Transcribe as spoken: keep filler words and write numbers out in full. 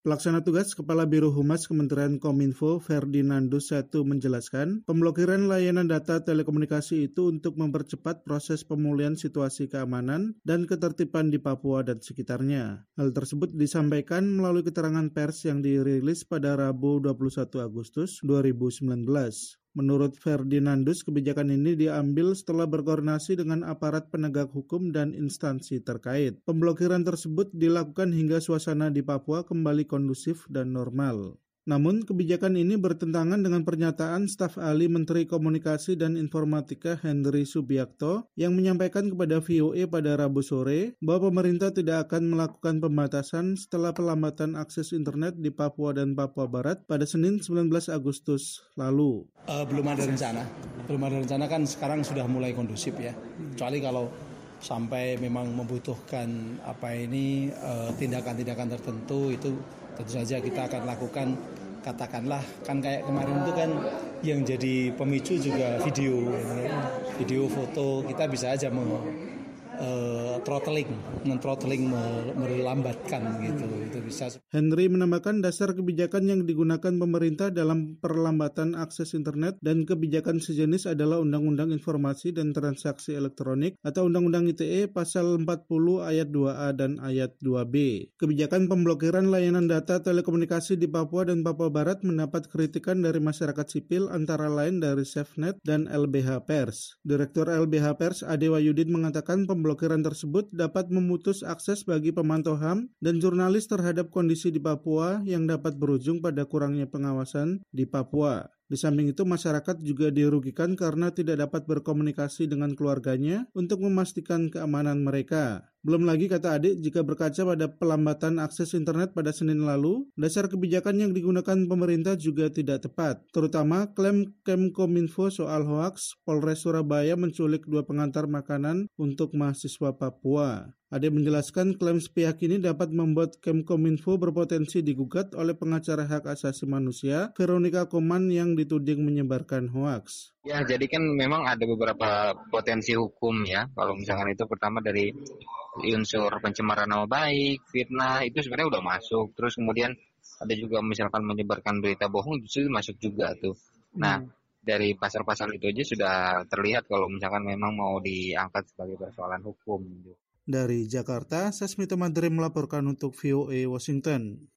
Pelaksana tugas Kepala Biro Humas Kementerian Kominfo Ferdinandus Setu menjelaskan, pemblokiran layanan data telekomunikasi itu untuk mempercepat proses pemulihan situasi keamanan dan ketertiban di Papua dan sekitarnya. Hal tersebut disampaikan melalui keterangan pers yang dirilis pada Rabu dua puluh satu Agustus dua ribu sembilan belas. Menurut Ferdinandus, kebijakan ini diambil setelah berkoordinasi dengan aparat penegak hukum dan instansi terkait. Pemblokiran tersebut dilakukan hingga suasana di Papua kembali kondusif dan normal. Namun, kebijakan ini bertentangan dengan pernyataan staf ahli Menteri Komunikasi dan Informatika Henry Subiakto yang menyampaikan kepada V O A pada Rabu sore bahwa pemerintah tidak akan melakukan pembatasan setelah pelambatan akses internet di Papua dan Papua Barat pada Senin sembilan belas Agustus lalu. Uh, belum ada rencana, belum ada rencana kan sekarang sudah mulai kondusif ya. Kecuali kalau sampai memang membutuhkan apa ini uh, tindakan-tindakan tertentu itu tentu saja kita akan lakukan. Katakanlah kan kayak kemarin itu kan yang jadi pemicu juga video, video foto kita bisa aja meng, uh, throttling, men-throttling melambatkan gitu, itu bisa. Henry menambahkan dasar kebijakan yang digunakan pemerintah dalam perlambatan akses internet dan kebijakan sejenis adalah Undang-Undang Informasi dan Transaksi Elektronik atau Undang-Undang I T E pasal empat puluh ayat dua A dan ayat dua B. Kebijakan pemblokiran layanan data telekomunikasi di Papua dan Papua Barat mendapat kritikan dari masyarakat sipil antara lain dari SafeNet dan L B H Pers. Direktur L B H Pers Ade Wahyudin mengatakan pemblokiran tersebut dapat memutus akses bagi pemantau H A M dan jurnalis terhadap kondisi di Papua yang dapat berujung pada kurangnya pengawasan di Papua. Di samping itu, masyarakat juga dirugikan karena tidak dapat berkomunikasi dengan keluarganya untuk memastikan keamanan mereka. Belum lagi, kata Ade, jika berkaca pada pelambatan akses internet pada Senin lalu, dasar kebijakan yang digunakan pemerintah juga tidak tepat. Terutama klaim Kemkominfo soal hoaks Polres Surabaya menculik dua pengantar makanan untuk mahasiswa Papua. Ade menjelaskan klaim sepihak ini dapat membuat Kemkominfo berpotensi digugat oleh pengacara hak asasi manusia Veronica Koman yang dituding menyebarkan hoaks. Ya, jadi kan memang ada beberapa potensi hukum ya. Kalau misalkan itu pertama dari unsur pencemaran nama baik, fitnah, itu sebenarnya udah masuk. Terus kemudian ada juga misalkan menyebarkan berita bohong, itu masuk juga tuh. Nah, hmm. dari pasal-pasal itu aja sudah terlihat kalau misalkan memang mau diangkat sebagai persoalan hukum. Dari Jakarta, Sasmito Madre melaporkan untuk V O A Washington.